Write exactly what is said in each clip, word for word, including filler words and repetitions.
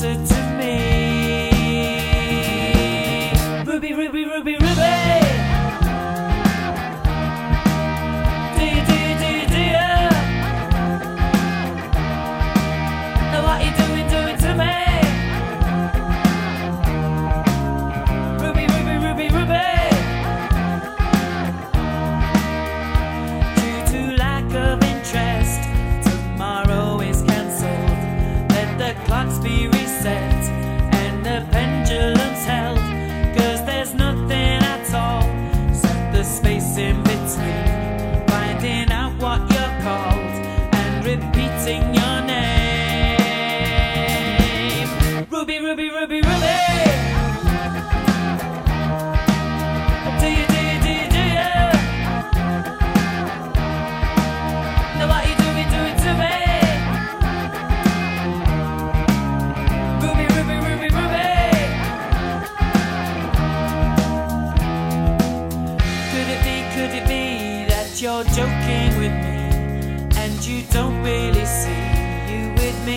closer to me. Ruby, Ruby, Ruby, Ruby. Do you, do you, do you, do you? Know what you doing, doing to me? Ruby, Ruby, Ruby, Ruby. Due to lack of interest, tomorrow is cancelled. Let the clocks be reset and the pendulums held. Cause there's nothing at all except the space in between. Finding out what you're called and repeating your name. Ruby, Ruby, Ruby, Ruby. Do you, do you, do you, do you? Know what you doing, doing to me? Ruby, Ruby, Ruby, Ruby. Could it be, could it be that you're joking with me and you don't really see you with me?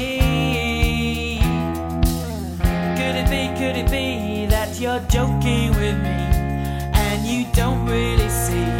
Could it be, could it be that you're joking with me and you don't really see